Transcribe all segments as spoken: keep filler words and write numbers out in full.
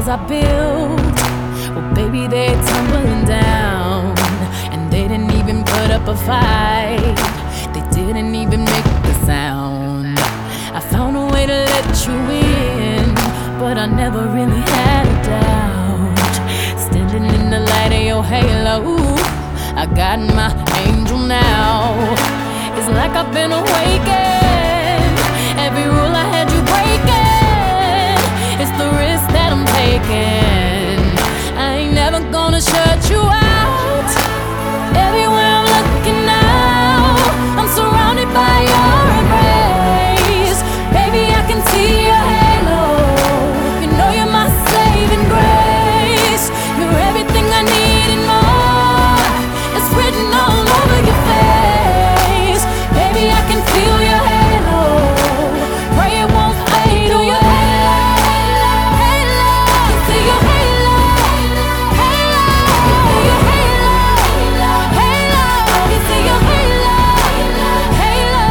walls I built, well, baby, they're tumbling down. And they didn't even put up a fight, they didn't even make a sound. I found a way to let you in, but I never really had a doubt. Standing in the light of your halo, I got my angel now. It's like I've been awakened. Every rule I had you breaking, it's the risk that I'm taking. I ain't never gonna shut you out. Everywhere I'm looking now, I'm surrounded by your embrace. Baby, I can see your halo. You know you're my saving grace. You're everything I need and more. It's written all over your face. Baby, I can feel your halo. Pray it won't fade away. Halo, I see your halo. Halo, your halo. Halo, you see your halo. Halo,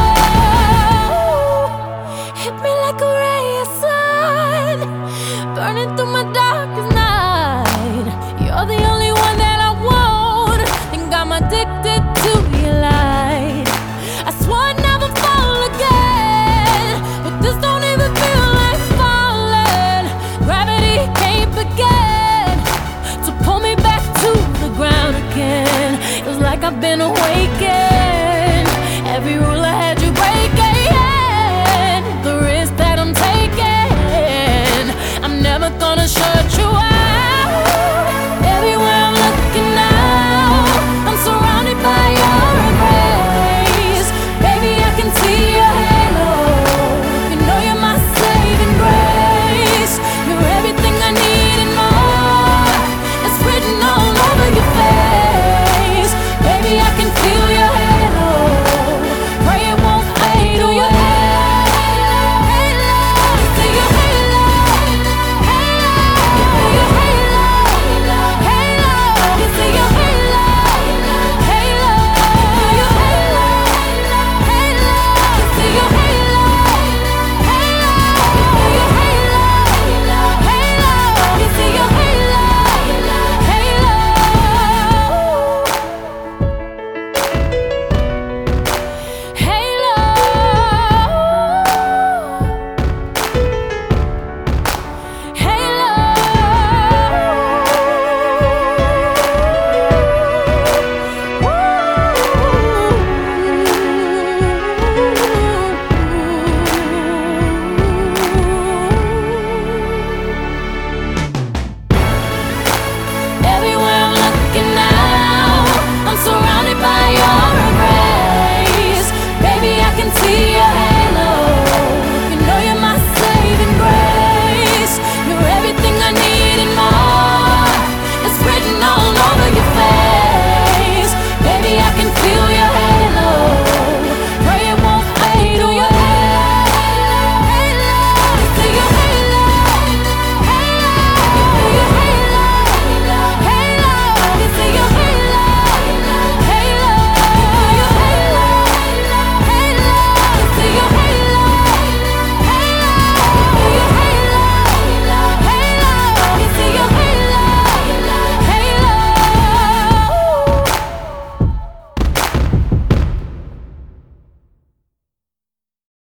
hit me like a ray of sun, burning through my darkest night. You're the only one that I want, think I'm addicted to your light. I swore I'd never fall again, but this don't even feel like falling. Gravity can't begin to pull me back to the ground again. It's like I've been awakened. Every rule I had